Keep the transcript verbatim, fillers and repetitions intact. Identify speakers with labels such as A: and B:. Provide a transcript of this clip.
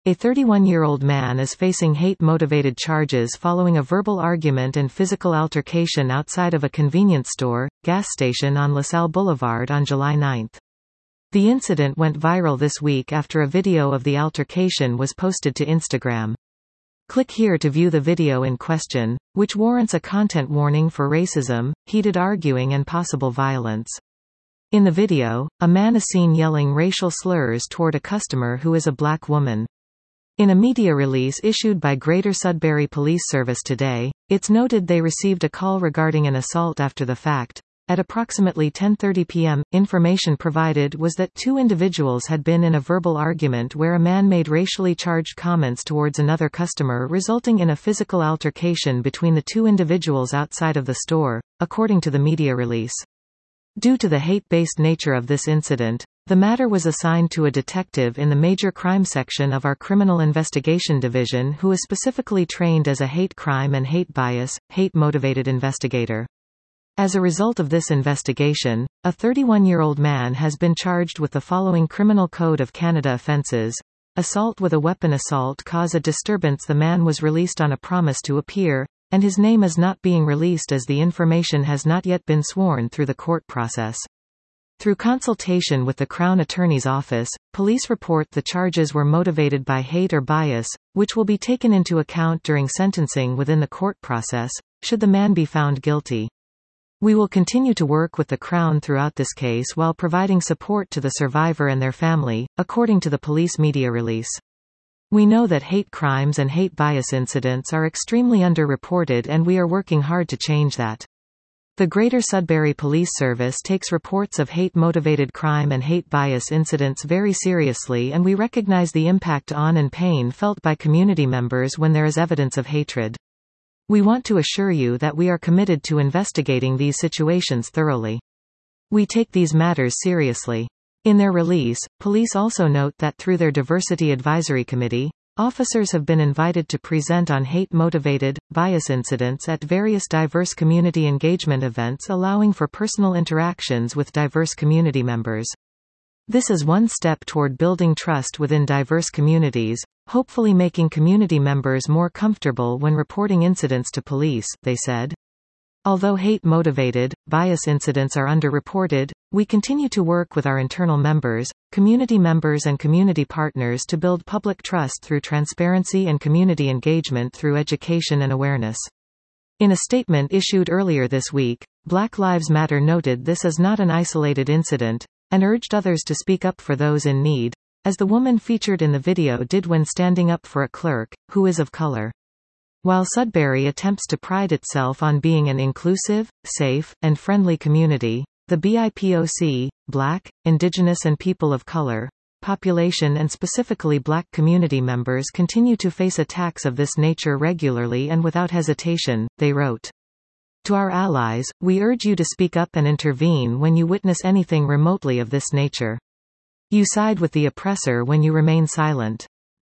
A: A thirty-one-year-old man is facing hate-motivated charges following a verbal argument and physical altercation outside of a convenience store, gas station on LaSalle Boulevard on July ninth. The incident went viral this week after a video of the altercation was posted to Instagram. Click here to view the video in question, which warrants a content warning for racism, heated arguing and possible violence. In the video, a man is seen yelling racial slurs toward a customer who is a black woman. In a media release issued by Greater Sudbury Police Service today, it's noted they received a call regarding an assault after the fact. At approximately ten thirty p m, information provided was that two individuals had been in a verbal argument where a man made racially charged comments towards another customer, resulting in a physical altercation between the two individuals outside of the store, according to the media release. Due to the hate-based nature of this incident, the matter was assigned to a detective in the Major Crime Section of our Criminal Investigation Division who is specifically trained as a hate crime and hate bias, hate-motivated investigator. As a result of this investigation, a thirty-one-year-old man has been charged with the following Criminal Code of Canada offences. Assault with a weapon. Assault cause a disturbance. The man was released on a promise to appear, and his name is not being released as the information has not yet been sworn through the court process. Through consultation with the Crown Attorney's Office, police report the charges were motivated by hate or bias, which will be taken into account during sentencing within the court process, should the man be found guilty. We will continue to work with the Crown throughout this case while providing support to the survivor and their family, according to the police media release. We know that hate crimes and hate bias incidents are extremely underreported and we are working hard to change that. The Greater Sudbury Police Service takes reports of hate-motivated crime and hate bias incidents very seriously, and we recognize the impact on and pain felt by community members when there is evidence of hatred. We want to assure you that we are committed to investigating these situations thoroughly. We take these matters seriously. In their release, police also note that through their Diversity Advisory Committee, officers have been invited to present on hate-motivated, bias incidents at various diverse community engagement events, allowing for personal interactions with diverse community members. This is one step toward building trust within diverse communities, hopefully making community members more comfortable when reporting incidents to police, they said. Although hate-motivated, bias incidents are underreported, we continue to work with our internal members, community members and community partners to build public trust through transparency and community engagement through education and awareness. In a statement issued earlier this week, Black Lives Matter noted this is not an isolated incident, and urged others to speak up for those in need, as the woman featured in the video did when standing up for a clerk, who is of color. While Sudbury attempts to pride itself on being an inclusive, safe, and friendly community, the B I P O C, Black, Indigenous and People of Color, population and specifically Black community members continue to face attacks of this nature regularly and without hesitation, they wrote. To our allies, we urge you to speak up and intervene when you witness anything remotely of this nature. You side with the oppressor when you remain silent.